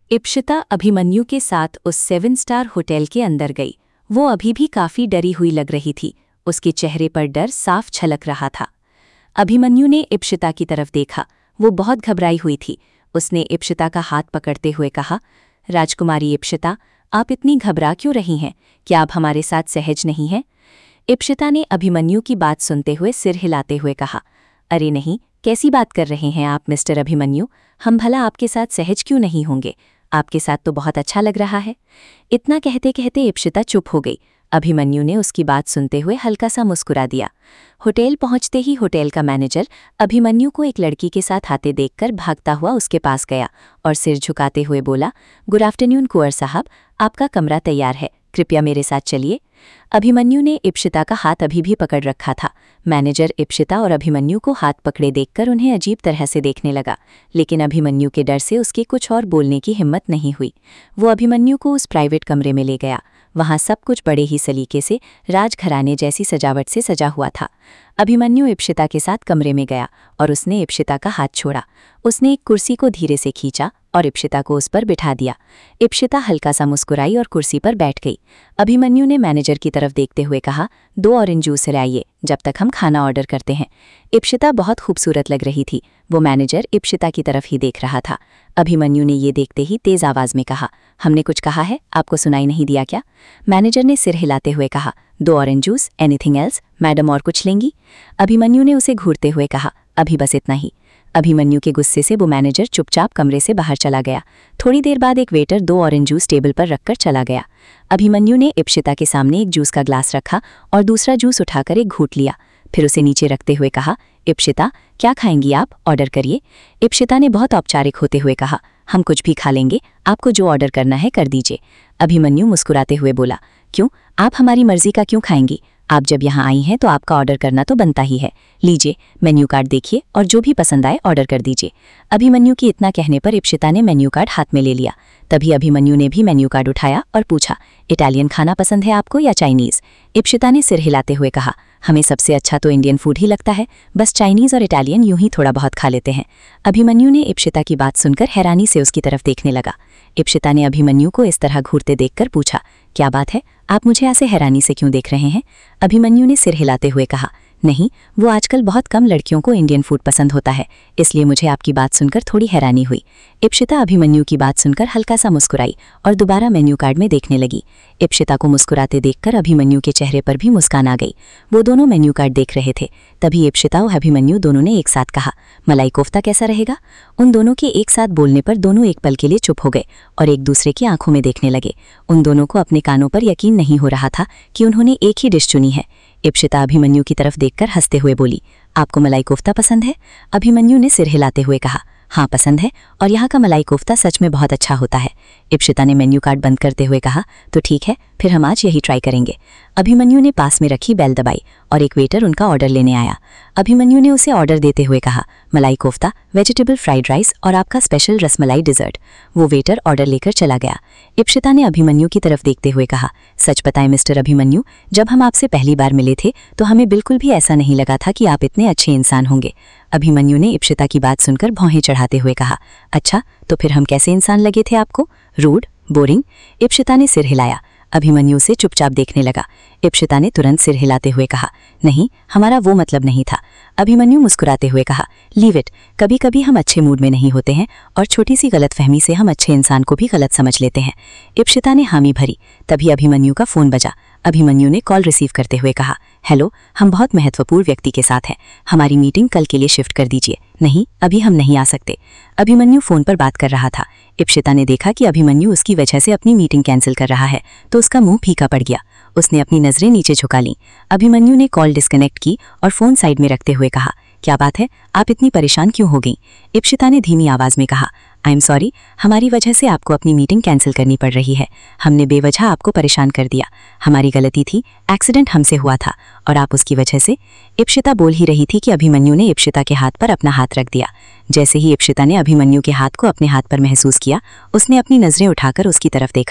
इप्शिता अभिमन्यु के साथ उस 7 स्टार होटल के अंदर गई। वो अभी भी काफी डरी हुई लग रही थी। उसके चेहरे पर डर साफ झलक रहा था। अभिमन्यु ने इप्शिता की तरफ देखा। वो बहुत घबराई हुई थी। उसने इप्शिता का हाथ पकड़ते हुए कहा, राजकुमारी इप्शिता, आप इतनी घबरा क्यों रही हैं? क्या आप हमारे साथ सहज नहीं हैं? इप्शिता ने अभिमन्यु की बात सुनते हुए सिर हिलाते हुए कहा, अरे नहीं, कैसी बात कर रहे हैं आप मिस्टर अभिमन्यु? हम भला आपके साथ सहज क्यों नहीं होंगे? आपके साथ तो बहुत अच्छा लग रहा है। इतना कहते कहते इप्शिता चुप हो गई। अभिमन्यु ने उसकी बात सुनते हुए हल्का सा मुस्कुरा दिया। होटल पहुंचते ही होटल का मैनेजर अभिमन्यु को एक लड़की के साथ आते देखकर भागता हुआ उसके पास गया और सिर झुकाते हुए बोला, गुड आफ्टरनून कुंवर साहब, आपका कमरा तैयार है, कृपया मेरे साथ चलिए। अभिमन्यु ने इप्शिता का हाथ अभी भी पकड़ रखा था। मैनेजर इप्शिता और अभिमन्यु को हाथ पकड़े देखकर उन्हें अजीब तरह से देखने लगा, लेकिन अभिमन्यु के डर से उसके कुछ और बोलने की हिम्मत नहीं हुई। वो अभिमन्यु को उस प्राइवेट कमरे में ले गया। वहाँ सब कुछ बड़े ही सलीके से राजघराने जैसी सजावट से सजा हुआ था। अभिमन्यु इप्शिता के साथ कमरे में गया और उसने इप्शिता का हाथ छोड़ा। उसने एक कुर्सी को धीरे से खींचा और इप्शिता को उस पर बिठा दिया। इप्शिता हल्का सा मुस्कुराई और कुर्सी पर बैठ गई। अभिमन्यु ने मैनेजर की तरफ देखते हुए कहा, 2 ऑरेंज जूस लाइए, जब तक हम खाना ऑर्डर करते हैं। इप्शिता बहुत खूबसूरत लग रही थी। वो मैनेजर इप्शिता की तरफ ही देख रहा था। अभिमन्यु ने ये देखते ही तेज आवाज में कहा, हमने कुछ कहा है, आपको सुनाई नहीं दिया क्या? मैनेजर ने सिर हिलाते हुए कहा, 2 orange juice, anything else? Madam और कुछ लेंगी? अभिमन्यु ने उसे घूरते हुए कहा, अभी बस इतना ही। अभिमन्यु के गुस्से से वो मैनेजर चुपचाप कमरे से बाहर चला गया। थोड़ी देर बाद एक वेटर 2 ऑरेंज जूस टेबल पर रखकर चला गया। अभिमन्यु ने इप्शिता के सामने एक जूस का ग्लास रखा और दूसरा जूस उठाकर एक घूंट लिया। फिर उसे नीचे रखते हुए कहा, इप्शिता, क्या खाएंगी आप? ऑर्डर करिए। इप्शिता ने बहुत औपचारिक होते हुए कहा, हम कुछ भी खा लेंगे, आपको जो ऑर्डर करना है कर दीजिए। अभिमन्यु मुस्कुराते हुए बोला, क्यों, आप हमारी मर्जी का क्यों खाएंगी? आप जब यहाँ आई हैं तो आपका ऑर्डर करना तो बनता ही है। लीजिए, मेन्यू कार्ड देखिए और जो भी पसंद आए ऑर्डर कर दीजिए। अभिमन्यु की इतना कहने पर इप्शिता ने मेन्यू कार्ड हाथ में ले लिया। तभी अभिमन्यु ने भी मेन्यू कार्ड उठाया और पूछा, इटालियन खाना पसंद है आपको या चाइनीज़? इप्शिता ने सिर हिलाते हुए कहा, हमें सबसे अच्छा तो इंडियन फूड ही लगता है, बस चाइनीज़ और इटालियन यूं ही थोड़ा बहुत खा लेते हैं। अभिमन्यु ने इप्शिता की बात सुनकर हैरानी से उसकी तरफ देखने लगा। इप्शिता ने अभिमन्यु को इस तरह घूरते देखकर पूछा, क्या बात है, आप मुझे ऐसे हैरानी से क्यों देख रहे हैं? अभिमन्यु ने सिर हिलाते हुए कहा, नहीं, वो आजकल बहुत कम लड़कियों को इंडियन फूड पसंद होता है, इसलिए मुझे आपकी बात सुनकर थोड़ी हैरानी हुई। इप्शिता अभिमन्यु की बात सुनकर हल्का सा मुस्कुराई और दोबारा मेन्यू कार्ड में देखने लगी। इप्शिता को मुस्कुराते देखकर अभिमन्यु के चेहरे पर भी मुस्कान आ गई। वो दोनों मेन्यू कार्ड देख रहे थे। तभी इप्शिता और अभिमन्यु दोनों ने एक साथ कहा, मलाई कोफ्ता कैसा रहेगा? उन दोनों के एक साथ बोलने पर दोनों एक पल के लिए चुप हो गए और एक दूसरे की आंखों में देखने लगे। उन दोनों को अपने कानों पर यकीन नहीं हो रहा था कि उन्होंने एक ही डिश चुनी है। इप्शिता अभिमन्यु की तरफ देखकर हंसते हुए बोली, आपको मलाई कोफ्ता पसंद है? अभिमन्यु ने सिर हिलाते हुए कहा, हाँ पसंद है, और यहाँ का मलाई कोफ्ता सच में बहुत अच्छा होता है। इप्शिता ने मेन्यू कार्ड बंद करते हुए कहा, तो ठीक है, फिर हम आज यही ट्राई करेंगे। अभिमन्यु ने पास में रखी बेल दबाई और एक वेटर उनका ऑर्डर लेने आया। अभिमन्यु ने उसे ऑर्डर देते हुए कहा, मलाई कोफ्ता, वेजिटेबल फ्राइड राइस और आपका स्पेशल रसमलाई डिजर्ट। वो वेटर ऑर्डर लेकर चला गया। इप्शिता ने अभिमन्यु की तरफ देखते हुए कहा, सच बताएं मिस्टर अभिमन्यु, जब हम आपसे पहली बार मिले थे तो हमें बिल्कुल भी ऐसा नहीं लगा था कि आप इतने अच्छे इंसान होंगे। अभिमन्यु ने इप्शिता की बात सुनकर भौहें चढ़ाते हुए कहा, अच्छा, तो फिर हम कैसे इंसान लगे थे आपको? Rude, boring? इप्शिता ने सिर हिलाया। अभिमन्यु से चुपचाप देखने लगा। इप्शिता ने तुरंत सिर हिलाते हुए कहा, नहीं, हमारा वो मतलब नहीं था। अभिमन्यु मुस्कुराते हुए कहा, लीव इट, कभी कभी हम अच्छे मूड में नहीं होते हैं और छोटी सी गलतफहमी से हम अच्छे इंसान को भी गलत समझ लेते हैं। इप्शिता ने हामी भरी। तभी अभिमन्यु का फोन बजा। अभिमन्यु ने कॉल रिसीव करते हुए कहा, हेलो, हम बहुत महत्वपूर्ण व्यक्ति के साथ हैं, हमारी मीटिंग कल के लिए शिफ्ट कर दीजिए। नहीं, अभी हम नहीं आ सकते। अभिमन्यु फोन पर बात कर रहा था। इप्शिता ने देखा कि अभिमन्यु उसकी वजह से अपनी मीटिंग कैंसिल कर रहा है तो उसका मुंह फीका पड़ गया। उसने अपनी नजरें नीचे झुका लीं। अभिमन्यु ने कॉल डिस्कनेक्ट की और फोन साइड में रखते हुए कहा, क्या बात है, आप इतनी परेशान क्यों हो गई? इप्शिता ने धीमी आवाज में कहा, आई एम सॉरी, हमारी वजह से आपको अपनी मीटिंग कैंसिल करनी पड़ रही है। हमने बेवजह आपको परेशान कर दिया, हमारी गलती थी, एक्सीडेंट हमसे हुआ था और आप उसकी वजह से। इप्शिता बोल ही रही थी कि अभिमन्यु ने इप्शिता के हाथ पर अपना हाथ रख दिया। जैसे ही इप्शिता ने अभिमन्यु के हाथ को अपने हाथ पर महसूस किया, उसने अपनी नजरें उठाकर उसकी तरफ देखा।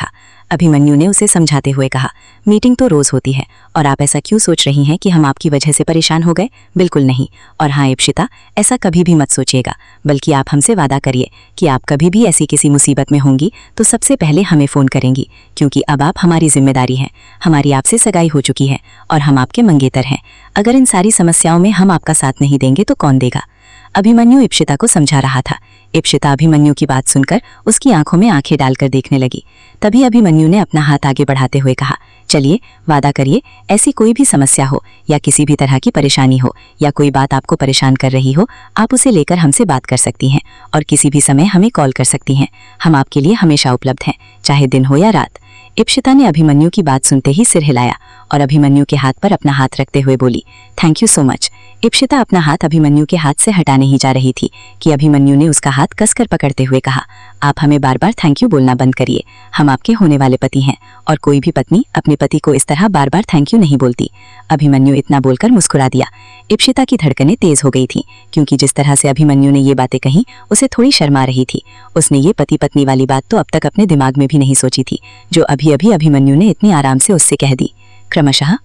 अभिमन्यु ने उसे समझाते हुए कहा, मीटिंग तो रोज होती है और आप ऐसा क्यों सोच रही हैं कि हम आपकी वजह से परेशान हो गए? बिल्कुल नहीं। और हाँ इप्शिता, ऐसा कभी भी मत सोचिएगा, बल्कि आप हमसे वादा करिए कि आप कभी भी ऐसी किसी मुसीबत में होंगी तो सबसे पहले हमें फ़ोन करेंगी, क्योंकि अब आप हमारी जिम्मेदारी हैं। हमारी आपसे सगाई हो चुकी है और हम आपके मंगेतर हैं। अगर इन सारी समस्याओं में हम आपका साथ नहीं देंगे तो कौन देगा? अभिमन्यु इप्शिता को समझा रहा था। इप्शिता अभिमन्यु की बात सुनकर उसकी आंखों में आंखें डालकर देखने लगी। तभी अभिमन्यु ने अपना हाथ आगे बढ़ाते हुए कहा, चलिए वादा करिए, ऐसी कोई भी समस्या हो या किसी भी तरह की परेशानी हो या कोई बात आपको परेशान कर रही हो, आप उसे लेकर हमसे बात कर सकती हैं और किसी भी समय हमें कॉल कर सकती हैं। हम आपके लिए हमेशा उपलब्ध हैं, चाहे दिन हो या रात। इप्शिता ने अभिमन्यु की बात सुनते ही सिर हिलाया और अभिमन्यु के हाथ पर अपना हाथ रखते हुए बोली, thank you so much. Ipshita अपना हाथ अभिमन्यु के हाथ से हटाने ही जा रही थी कि अभिमन्यु ने उसका हाथ कसकर पकड़ते हुए कहा, आप हमें बार बार थैंक यू बोलना बंद करिए। हम आपके होने वाले पति हैं और कोई भी पत्नी अपने पति को इस तरह बार बार थैंक यू नहीं बोलती। अभिमन्यु इतना बोलकर मुस्कुरा दिया। इप्शिता की धड़कनें तेज हो गई थीं, क्योंकि जिस तरह से अभिमन्यु ने ये बातें कहीं उसे थोड़ी शर्मा रही थी। उसने ये पति पत्नी वाली बात तो अब तक अपने दिमाग में भी नहीं सोची थी, जो अभी अभी अभिमन्यु ने इतनी आराम से उससे कह दी। क्रमशः